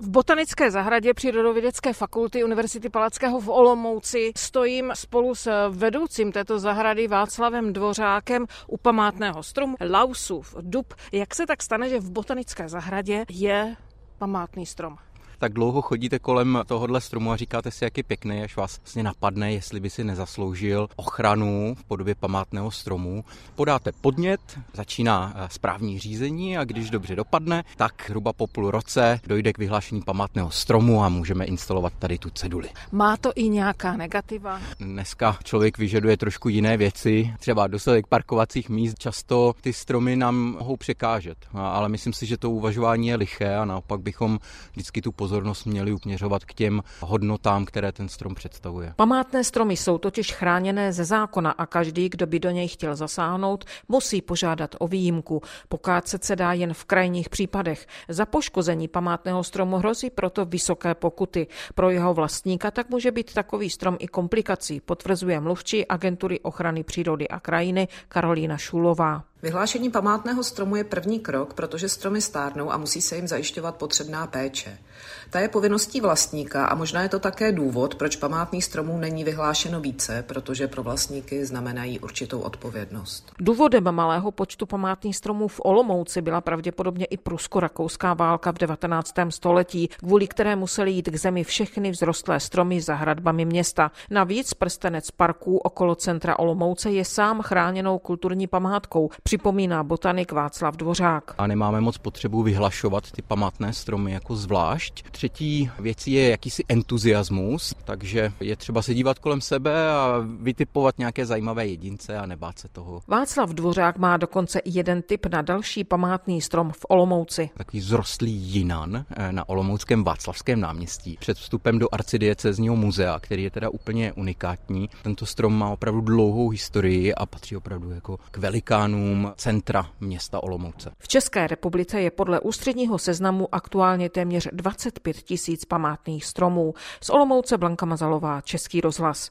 V Botanické zahradě Přírodovědecké fakulty Univerzity Palackého v Olomouci stojím spolu s vedoucím této zahrady Václavem Dvořákem u památného stromu Lausův dub. Jak se tak stane, že v Botanické zahradě je památný strom? Tak dlouho chodíte kolem tohohle stromu a říkáte si, jak je pěkný, až vás vlastně napadne, jestli by si nezasloužil ochranu v podobě památného stromu. Podáte podnět, začíná správní řízení a když dobře dopadne, tak zhruba po půl roce dojde k vyhlášení památného stromu a můžeme instalovat tady tu ceduli. Má to i nějaká negativa? Dneska člověk vyžaduje trošku jiné věci, třeba dostatek parkovacích míst. Často ty stromy nám mohou překážet, ale myslím si, že to uvažování je liché a naopak bychom vždycky tu pozornost měli uměřovat k těm hodnotám, které ten strom představuje. Památné stromy jsou totiž chráněné ze zákona a každý, kdo by do něj chtěl zasáhnout, musí požádat o výjimku. Pokácet se dá jen v krajních případech. Za poškození památného stromu hrozí proto vysoké pokuty. Pro jeho vlastníka tak může být takový strom i komplikací, potvrzuje mluvčí Agentury ochrany přírody a krajiny Karolína Šulová. Vyhlášení památného stromu je první krok, protože stromy stárnou a musí se jim zajišťovat potřebná péče. Ta je povinností vlastníka a možná je to také důvod, proč památných stromů není vyhlášeno více, protože pro vlastníky znamenají určitou odpovědnost. Důvodem malého počtu památných stromů v Olomouci byla pravděpodobně i prusko-rakouská válka v 19. století, kvůli které museli jít k zemi všechny vzrostlé stromy za hradbami města. Navíc prstenec parků okolo centra Olomouce je sám chráněnou kulturní památkou, připomíná botanik Václav Dvořák. A nemáme moc potřebu vyhlašovat ty památné stromy jako zvlášť. Třetí věcí je jakýsi entuziasmus, takže je třeba se dívat kolem sebe a vytipovat nějaké zajímavé jedince a nebát se toho. Václav Dvořák má dokonce i jeden tip na další památný strom v Olomouci. Takový vzrostlý jinan na olomouckém Václavském náměstí před vstupem do arcidiecézního muzea, který je teda úplně unikátní. Tento strom má opravdu dlouhou historii a patří opravdu jako k velikánům centra města Olomouce. V České republice je podle ústředního seznamu aktuálně téměř 25 000 památných stromů. Z Olomouce Blanka Mazalová, Český rozhlas.